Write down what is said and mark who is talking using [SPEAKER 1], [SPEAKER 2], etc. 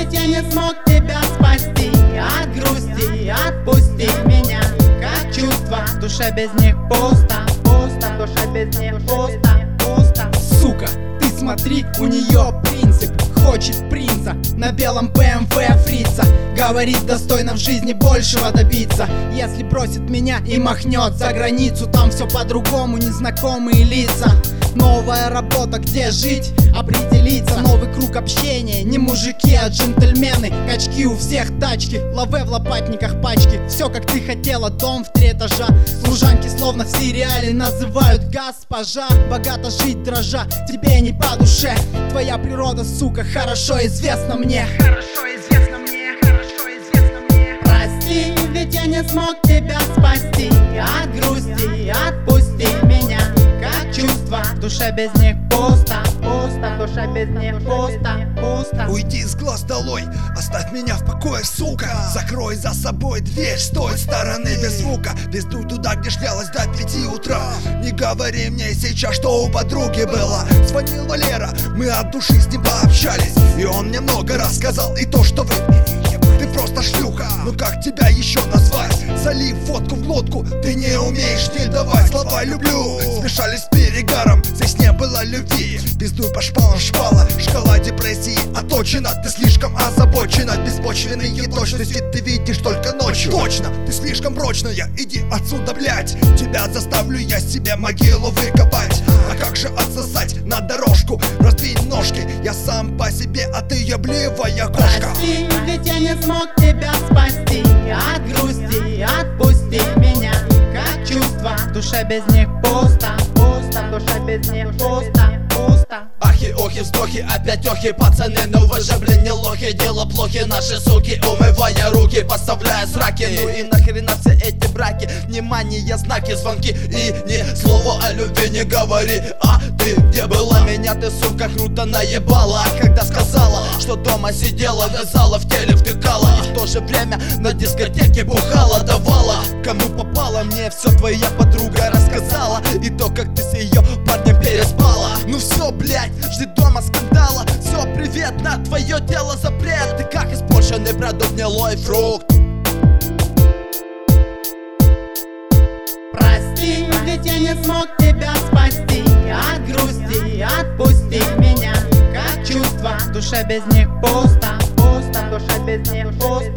[SPEAKER 1] ведь я не смог тебя спасти от грусти, отпусти меня. Как чувства, в душе без них пусто, пусто, в душе без них пусто, пусто.
[SPEAKER 2] Сука, ты смотри, у нее принцип. Хочет принца на белом БМВ фрица. Говорит, достойно в жизни большего добиться. Если бросит меня и махнет за границу, там все по-другому, незнакомые лица. Новая работа, где жить, определиться. Новый круг общения, не мужики, а джентльмены. Качки у всех тачки, лаве в лопатниках пачки. Все как ты хотела, дом в 3 этажа. Служанки словно в сериале называют госпожа. Богато жить дрожа, тебе не по душе. Твоя природа, сука, хорошо известна мне.
[SPEAKER 1] Хорошо известно мне, хорошо известно мне. Прости, ведь я не смог тебя спасти от грусти, отпусти меня. Как чувства, в душе без них пусто, пусто, в душе без них пусто, пусто.
[SPEAKER 3] Уйди с глаз долой, оставь меня в покое, сука. Закрой за собой дверь с той стороны без звука. Пиздуй туда, где шлялась до 5 утра. Не говори мне сейчас, что у подруги было. Звонил Валера, мы от души с ним пообщались, и он мне много рассказал. И то, что вы ты просто шлюха, ну как тебя еще назвать? Залив водку в глотку, ты не умеешь не давать. Слова «люблю» смешались с перегаром, здесь не было любви. Пиздуй по шпалам шпала, шкала депрессии оточена. Ты слишком озабочена беспочвенные точности, ты видишь только ночью. Точно, ты слишком прочная, иди отсюда, блять. Тебя заставлю я себе могилу выкопать. А как же отсосать на дорожку? Раздвинь ножки, я сам по себе, а ты ебливая кошка.
[SPEAKER 1] Прости, ведь я не смог тебя спасти от грусти, отпусти меня. Как чувства, в душе без них пусто, пусто, в душе без них пусто, пусто.
[SPEAKER 4] Ахи-охи, вздохи, опять охи, пацаны, ну вы же, блин, не лохи. Дело плохи, наши суки, умывая руки, поставляя сраки. Ну и нахрена все эти браки? Внимание, знаки, звонки и ни слова о любви не говори. А ты где была? Меня ты, сука, круто наебала. А когда сказала, что дома сидела, вязала, в теле втыкала, и в то же время на дискотеке бухала, давала. Кому попало, мне все твоя подруга рассказала. И то, как ты с ее парнем переспала. Ну все, блять, жди дома скандала. Все, привет, на твое дело запрет. Ты как испорченный продукт, гнилой фрукт.
[SPEAKER 1] Прости, ведь я не смог тебя спасти от грусти, отпусти меня. Как чувства, в душе без них пусто, пусто, в душе без них пусто.